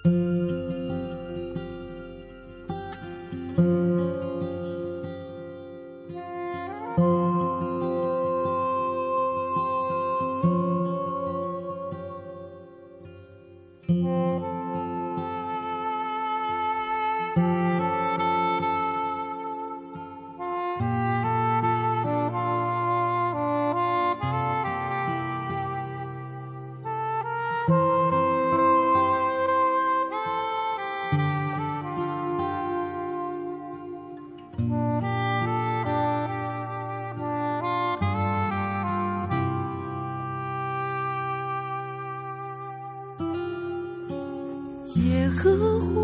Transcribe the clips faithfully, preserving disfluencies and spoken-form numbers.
耶和华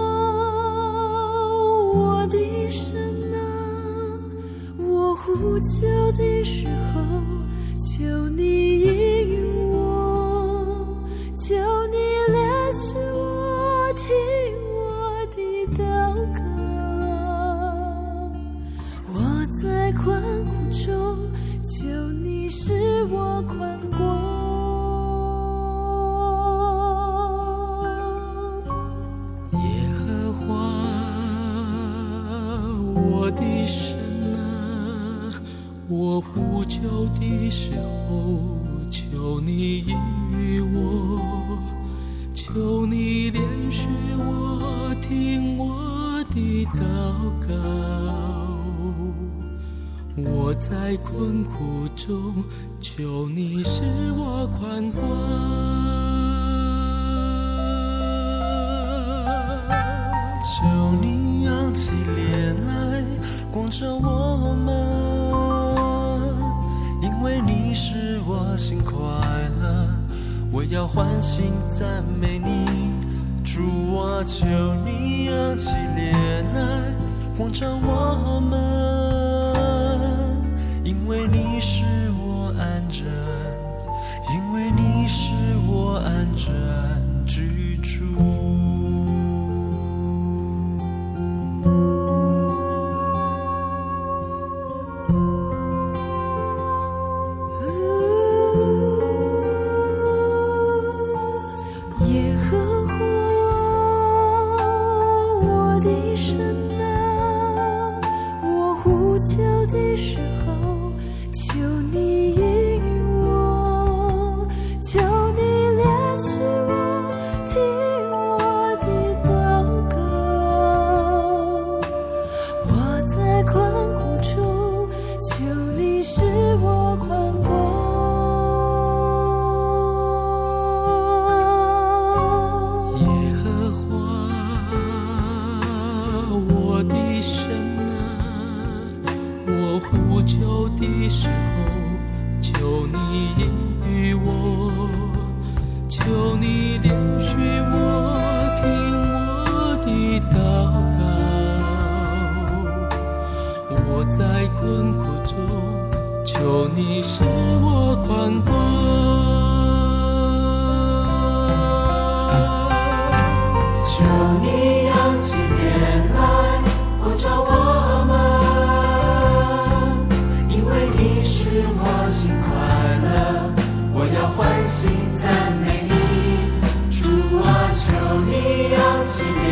我的神啊，我呼求的时候，求你应允我，求你怜恤我，听我的祷告。我在困苦中，求你使我宽广。 我的神啊，我呼求的时候，求你应允我，求你怜恤我，听我的祷告。我在困苦中，求你使我宽广。 求你扬起脸来光照我们，因为你使我心快乐，我要欢欣赞美你。主啊，求你扬起脸来光照我们，因为你使我安枕，因为你使我安枕居住。 呼求的时候，求你应允我，求你怜恤我，听我的祷告。我在困苦中，求你使我宽广。 求你扬起脸来光照我们，因为你使我心快乐，我要欢欣赞美你。主啊，求你扬起脸